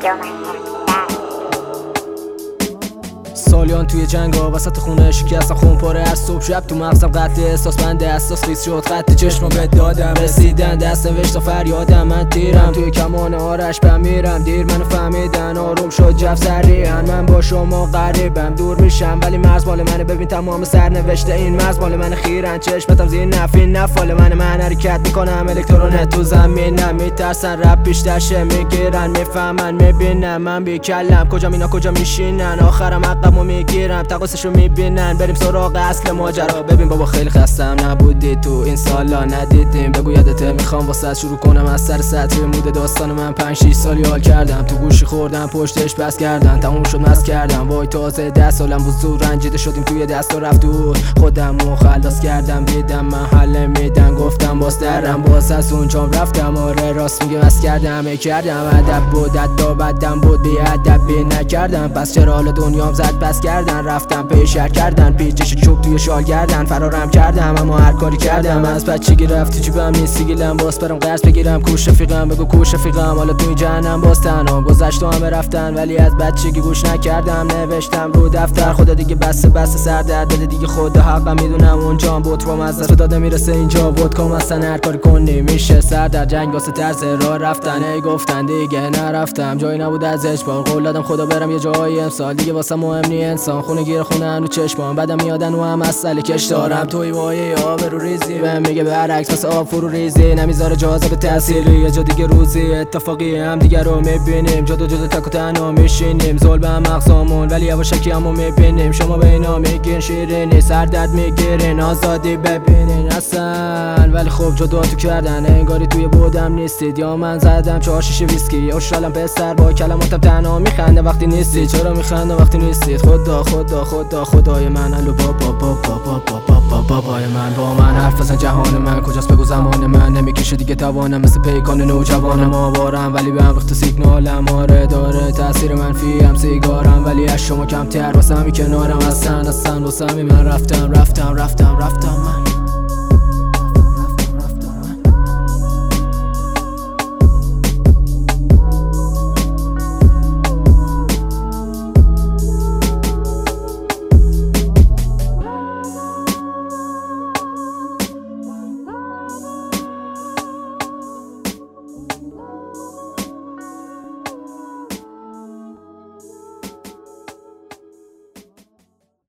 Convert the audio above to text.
سالیان توی جنگا وسط خونه شکستم خون پاره از صبح شب تو مغزم قتل احساس بنده اساس خیس شد خط چشمم به دادم رسیدن دست نوشت فریادم من تیرم توی کمان آرش بمیرم دیر منو فهمیدن آروم شد جو سریعا من با شما غریبم دور میشم ولی مرز مال منه ببین تمام سرنوشته این مرز مال منه خیرن چشمتم زیر نفین نفال من حرکت میکنم الکترونه تو زمینم میترسن رپ بیشتر شه میگیرن میفهمن میبینم من بیکلم کجا اینا کجا میشینن آخرم عقبمو میگیرم تقاصشو میبینن بریم سراغ اصل ماجرا ببین بابا خیلی خستم نبودی تو این سالا ندیدیم بگو یادته میخوام واسه شروع کنم از سر سطری مود داستان من 5-6 سالی حال کردم تو گوشی خوردم پشتش بس کردن تموم شد مس کردم وای تازه 10 سالم بود زود رنجیده شدیم توی دست و رفت دور خودمو خلاص کردم دیدم محل میدن گفتم باز درم باز از اونجام رفتم آره راست میگه مس کردم کردم ادب بود ادا بدم بود بی ادبی نکردم پس چرا حالا دنیام زد بس کردن رفتم پیشر کردن پیچش چوب توی شال کردن فرارم کردم اما هر کاری کردم از بچگی رفتی جیبم نیستی گیلم باز برم قرض بگیرم کوش رفیقم بگو کوش رفیقم حالا توی جهنم باز تنها گذشت و همه رفتن ولی از بچگی گوش نکردم نوشتم رو دفتر خدا دیگه بس سر درد بده دیگه خدا حقم میدونم اونجا بود رو از دست داده میرسه اینجا بود کام اصلا هر کاری کنی میشه سر در جنگ واسه طرز راه رفتن ای گفتن دیگه نرفتم جایی نبود از اجبار قول دادم خدا برم یه جایی امسال دیگه واسه مهم نی انسان خونه گیر خونه رو چشمام بعدم میادن و هم مسئله کش دارم توی وایه آب رو ریزی بهم میگه برعکس واسه آب فرو ریزی نمیذاره جاذبه تأثیری یه جا دیگه روزی اتفاقی هم دیگه رو میبینیم جدا تک و تنها میشینیم ظلم هم مغزامون ولی یواشکی همو میبینیم شما به اینا میگین شیرینی سر درد میگیرین آزادی ببینین اصلا ولی خب جدا تو کردن انگاری توی بودم نیستید یا من زدم 4 شیشه ویسکی یا شلم پسر با کلماتم تنها میخنده وقتی نیستی چرا میخنده وقتی نیستید خدای من الو بابای من با من حرف بزن جهان من کجاست بگو زمان من نمیکشه دیگه توانم مثل پیکان نوجوانم آوارم ولی به هم ریخت سیگنالم آره داره تاثیر منفی هم سیگارم ولی از شما کمتر واسه همی کنارم اصلا واسه همی من رفتم من